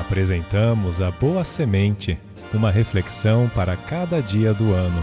Apresentamos a Boa Semente, uma reflexão para cada dia do ano.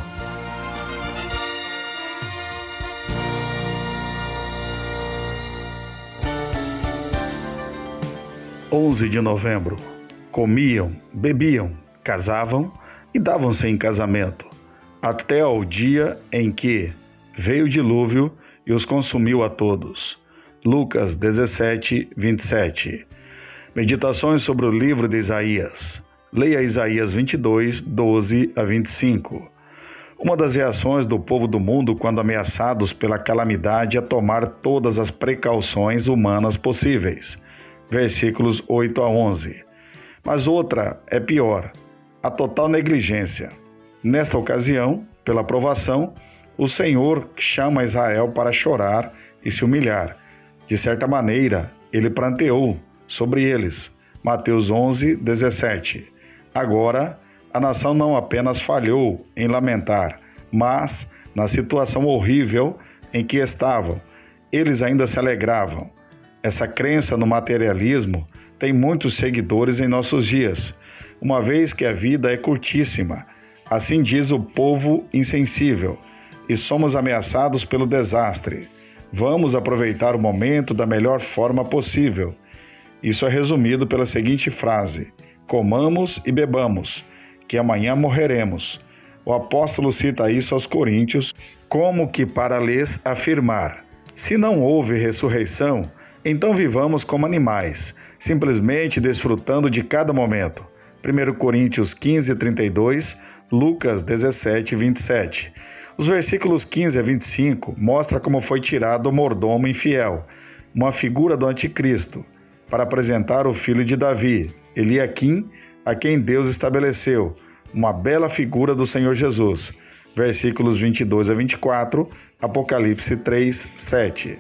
De novembro. Comiam, bebiam, casavam e davam-se em casamento, até ao dia em que veio o dilúvio e os consumiu a todos. Lucas 17, 27. Meditações sobre o livro de Isaías. Leia Isaías 22, 12 a 25. Uma das reações do povo do mundo quando ameaçados pela calamidade é tomar todas as precauções humanas possíveis. Versículos 8 a 11. Mas outra é pior, a total negligência. Nesta ocasião, pela provação, o Senhor chama Israel para chorar e se humilhar. De certa maneira, ele pranteou sobre eles. Mateus 11, 17. Agora, a nação não apenas falhou em lamentar, mas, na situação horrível em que estavam, eles ainda se alegravam. Essa crença no materialismo tem muitos seguidores em nossos dias, uma vez que a vida é curtíssima. Assim diz o povo insensível, e somos ameaçados pelo desastre. Vamos aproveitar o momento da melhor forma possível. Isso é resumido pela seguinte frase: comamos e bebamos, que amanhã morreremos. O apóstolo cita isso aos Coríntios, como que para lhes afirmar: se não houve ressurreição, então vivamos como animais, simplesmente desfrutando de cada momento. 1 Coríntios 15, 32, Lucas 17, 27. Os versículos 15 a 25 mostram como foi tirado o mordomo infiel, uma figura do anticristo, para apresentar o filho de Davi, Eliaquim, a quem Deus estabeleceu, uma bela figura do Senhor Jesus. Versículos 22 a 24, Apocalipse 3, 7.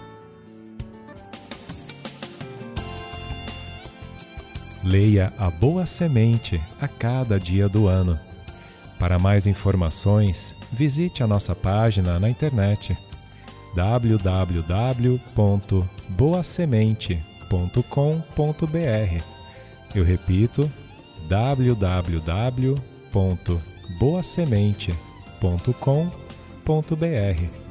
Leia a Boa Semente a cada dia do ano. Para mais informações, visite a nossa página na internet www.boasemente.com.br. Eu repito, www.boasemente.com.br.